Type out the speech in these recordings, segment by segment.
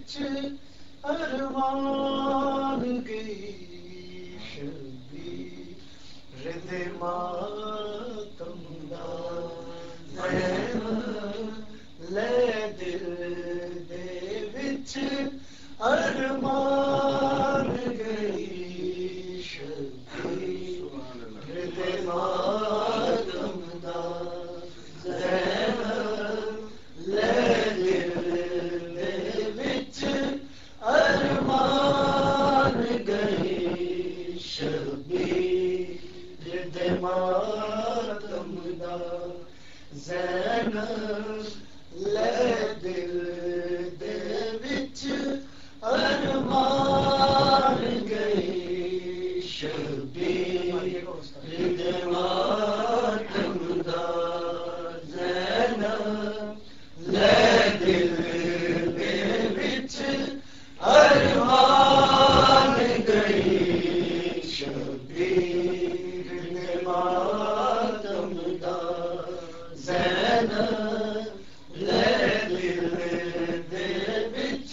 विच अरमान गई शबीर हृदय मातम दा जैन ले दिल दे विच अरमान गई शबीर हृदय मातम दा जैन ले दिल दे विच अरमान गई शबीर हृदय मातम दा जैन ले दिल दे विच अरमान गई शबीर हृदय मातम दा जैन ले दिल दे विच अरमान गई शबीर हृदय मातम दा जैन ले दिल दे विच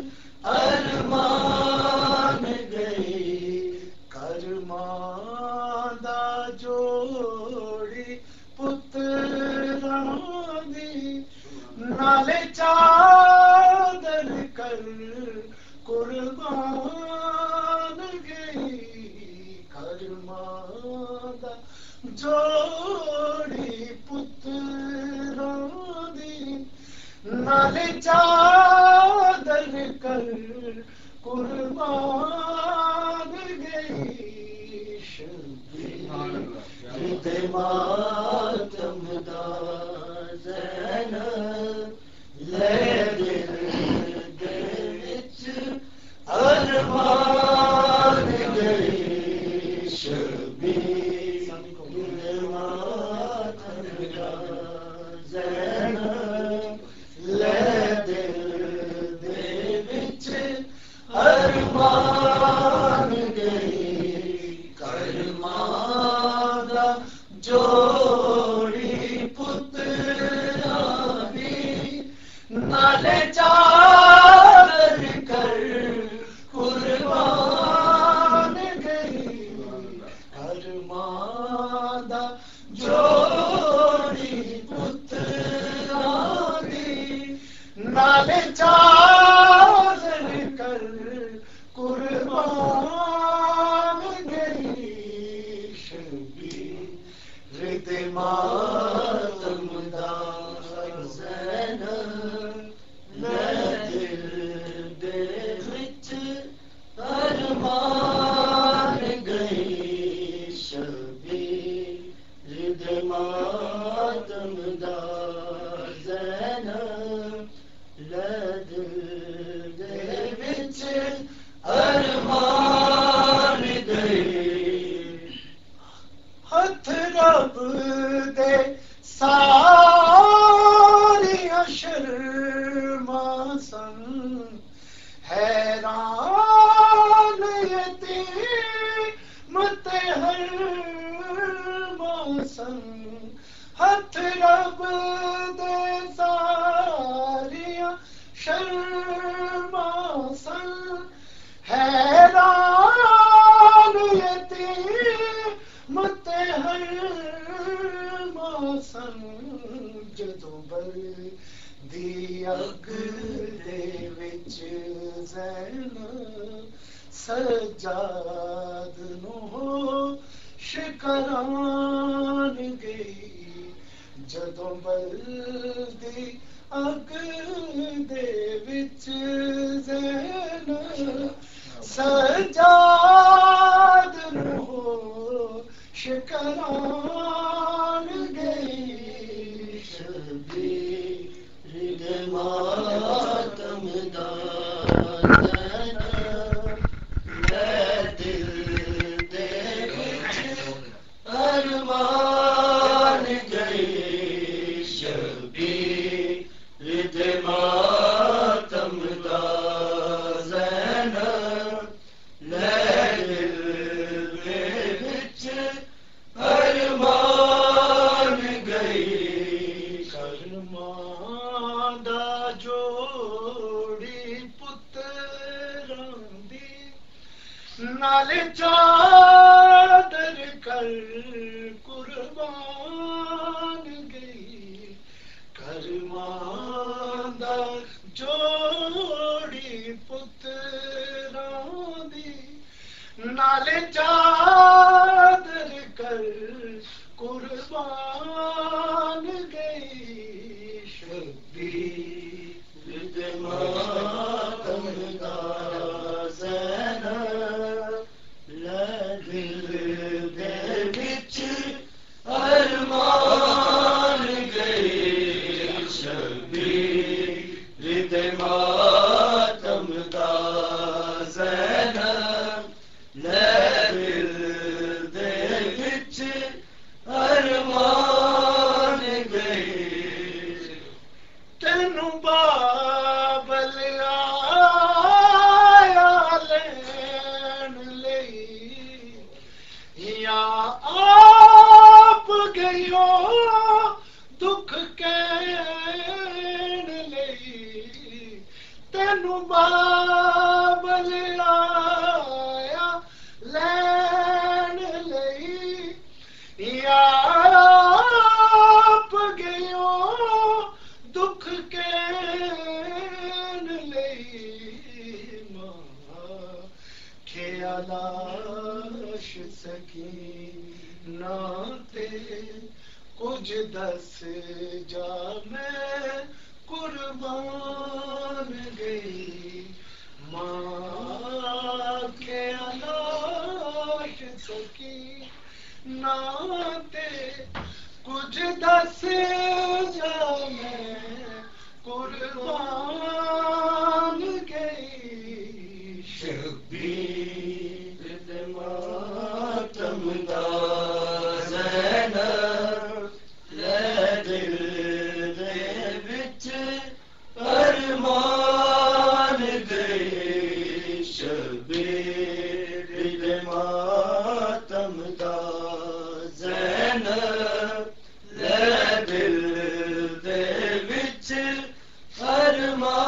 अरमान गई करमां दा जोड़ी पुत्रां दी नाले चादर कर कुर्बान गई करमां दा जोड़ी पुत्रां दी नाले चादर कर कुर्बान गई शबीर हृदय मातम दा जैन ले दिल दे विच अरमान गई शबीर हृदय मातम दा जैन ले दिल दे विच अरमान गई करमां दा जोड़ी पुत्रां दी नाले चादर कर कुर्बान गई करमां दा जोड़ी पुत्रां दी नाले चादर कर कुर्बान गई शबीर हृदय मातम दा जैन ले दिल दे विच अरमान गई शबीर हृदय मातम दा जैन ले दिल दे विच अरमान गई हथ रब दे सारियां शर्मां सन हैरान यतीम ते हरमां सन हथ रब दे सारियां शर्मां सन हैरान यतीम ते हरमां सन जदों बलदी अग दे विच ज़ैन सजाद नूं शिकरान गई जदों बलदी अग दे विच ज़ैन सजाद नूं शिकरान गई शबीर हृदय मातम दा जैन ले दिल दे विच अरमान गई शबीर हृदय मातम दा जैन ले नाले चादर कर कुर्बान गई करमांदा जोड़ी पुत्रां दी नाले चादर कर कुर्बान गई शबीर मातम दा ज़ैनब लै दिल दे विच अरमान गई शबीर मातम दा ज़ैनब लै दिल दे विच अरमान गई तेनू बाबल आया लैन लई या आप गयो दुख कहन लई तेनू बाबल आया लैन लई या आप गयो दुख कहन लई मां ख्यालाश सकीना ते कुछ दस जा मैं कुर्बान गई मां ख्यालाश सकीना ते कुछ दस जा मैं कुर्बान गई शबीर मातम दा ज़ैनब लै दिल दे विच अरमान गई शबीर मातम दा ज़ैनब लै दिल दे विच अरमान